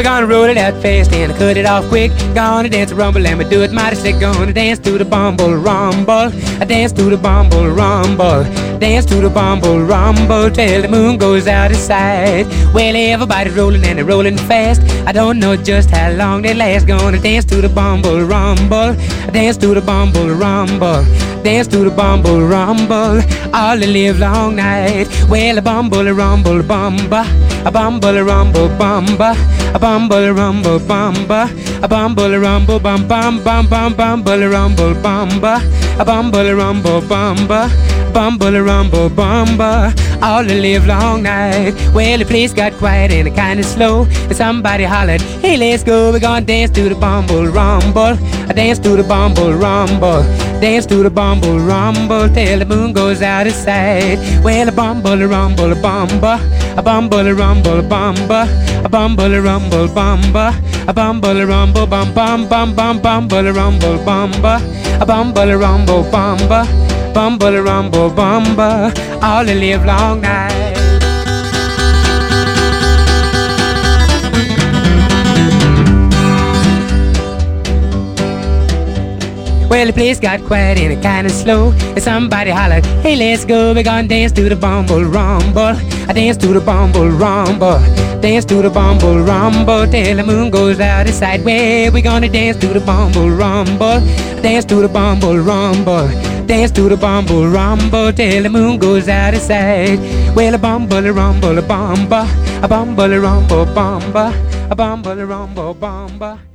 We're gonna roll it out fast and cut it off quick. Gonna dance a rumble and we do it mighty slick. Gonna dance to the bumble rumble. I dance to the bumble rumble. Dance to the bumble rumble till the moon goes out of sight. Well, everybody's rolling and they're rolling fast. I don't know just how long they last. Gonna dance to the bumble rumble. Dance to the bumble rumble. Dance to the bumble rumble all the live long night. Well, a bumble a rumble bumba. A bumble a rumble bumba. A bumble a rumble bumba. A bumble a rumble bum bum bum bum bumble a rumble bumba. A bumble a rumble bumba. Bumble a rumble bumba all the live long night. Well, the place got quiet and it kinda slow, and somebody hollered, hey, let's go. We're gonna dance to the bumble rumble. I dance to the bumble rumble. Dance to the bumble rumble till the moon goes out of sight. Well, a bumble a rumble a bumba. A bumble a rumble bumba. A bumble a rumble bumba. A bumble a rumble bum bum bum bum bumble a rumble bumba. A bumble a rumble bumba. Bumble a rumble bumba all the live long night. Well, the place got quiet and it kinda slow, and somebody hollered, hey, let's go. We're gonna dance to the bumble rumble. I dance to the bumble rumble. Dance to the bumble rumble till the moon goes out of sight. Well, we're gonna dance to the bumble rumble. Dance to the bumble rumble. Dance to the bumble rumble till the moon goes out of sight. Well, a bumble a rumble a bumba. A bumble a rumble bumba. A bumble a rumble bumba.